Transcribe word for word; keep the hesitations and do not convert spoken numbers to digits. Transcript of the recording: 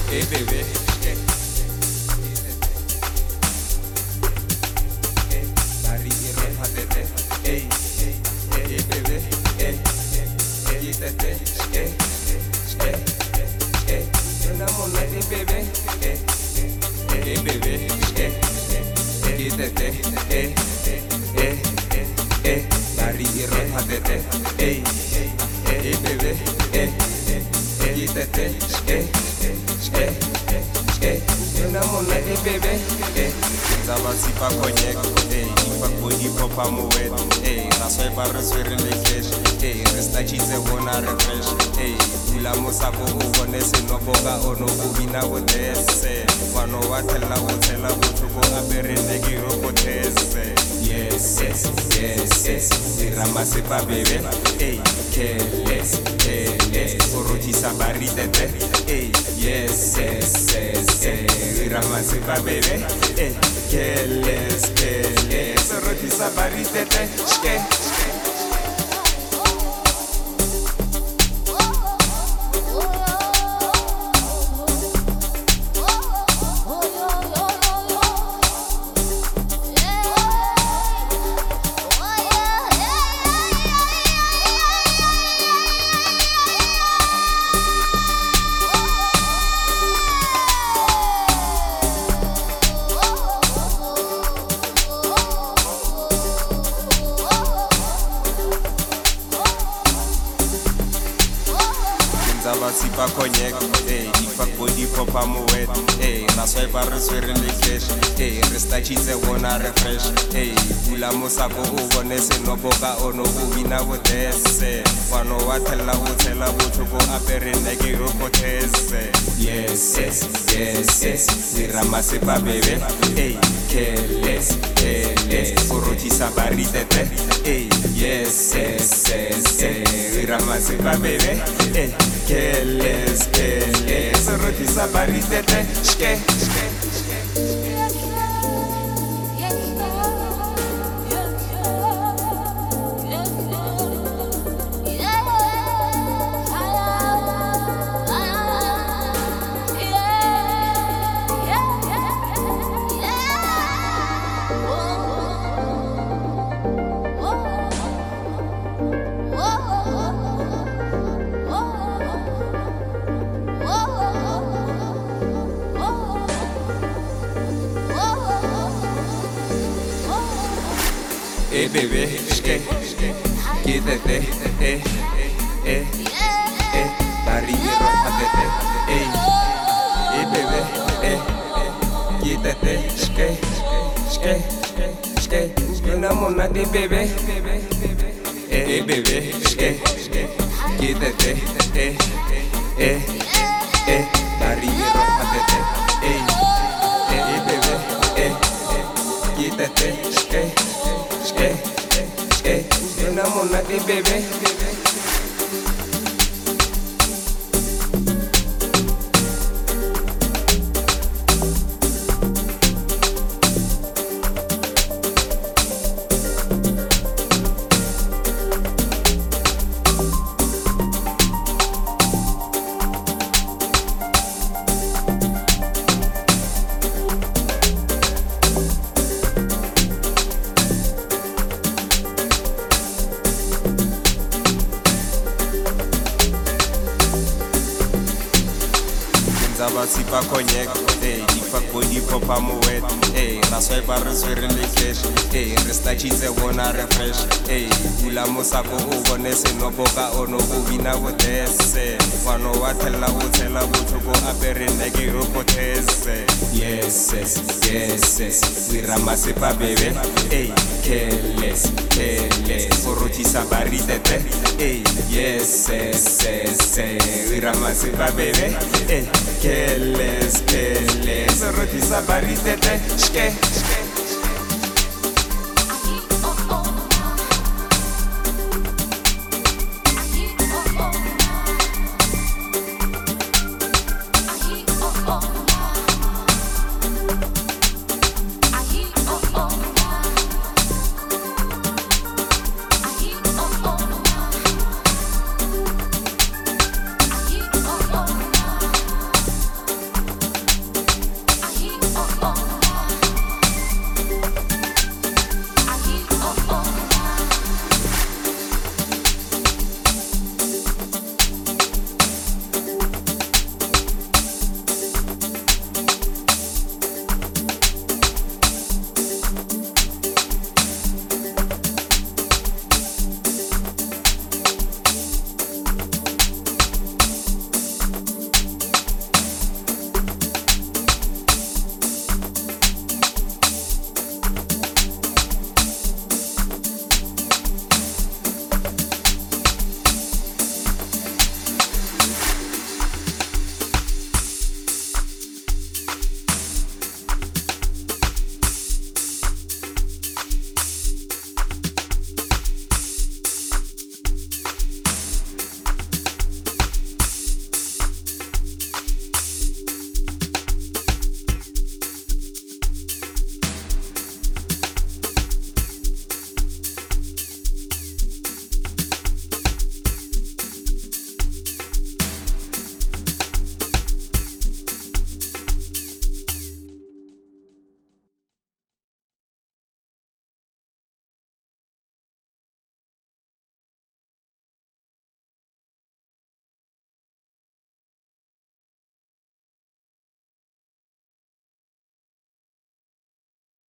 Hey bébé, hey, hey, Barry et Rohatete, hey, hey bébé, hey, hey tete, hey, hey, hey, Yona mona hey bébé, hey, hey bébé, hey, hey tete, hey, hey, hey, Barry et Rohatete, hey, hey bébé, hey, hey tete, hey. Eh, eh, yona mona eh bébé, eh, Zaba si pa cognac, eh, ifa body pop amuet, eh, rasoi pa reswere le cash, eh, resta cheese bona refresh, eh, ula mosako o bone se no boga o no ubina o tese, wano wa tella o tella o tuko apere negi roko tese, yes, yes, yes, yes, ramase pa bébé, eh, keles, keles, oroti sabari tete, eh, yes, yes, yes, yes, ramase pa bébé, eh, keles, keles, oroti sabari tete, shke, Zaba si pa cognac, eh, ifa body pop amuet, eh, rasoi pa reswere le cash, eh, resta cheese wona refresh, eh, ula mosako o bone se no boka o no ubina o tese, wano wa tella o tella o tuko apere negi roko tese, yes, yes, yes, yes, ramase pa bébé, eh, keles, keles, oroti sabari tete, eh, yes, yes, yes, yes, ramase pa bébé, eh, keles, keles, oroti sabari tete, shke, shke, shke. Hey bébé, shke, kitete, eh, eh, eh, Barry et Rohatete, hey, hey bébé, eh, kitete, shke, shke, shke, yona mona eh bébé, eh bébé, shke, kitete, eh, eh, eh, Barry et Rohatete, hey, hey bébé, eh, kitete, shke. Eh, eh, yona mona eh bébé. Zaba si pa cognac, eh, ifa body pop amuet, eh, rasoi pa reswere le cash, eh, resta cheese wona refresh, eh, ula mosako o bone se no boka o no ubina o tese, wano wa tella o tella o tuko apere negi roko tese, yes, yes, yes, yes, ramase pa bébé, eh, keles, keles, oroti sabari tete, eh, yes, yes, yes, yes, ramase pa bébé, eh, keles, keles, oroti sabari tete, shke, shke.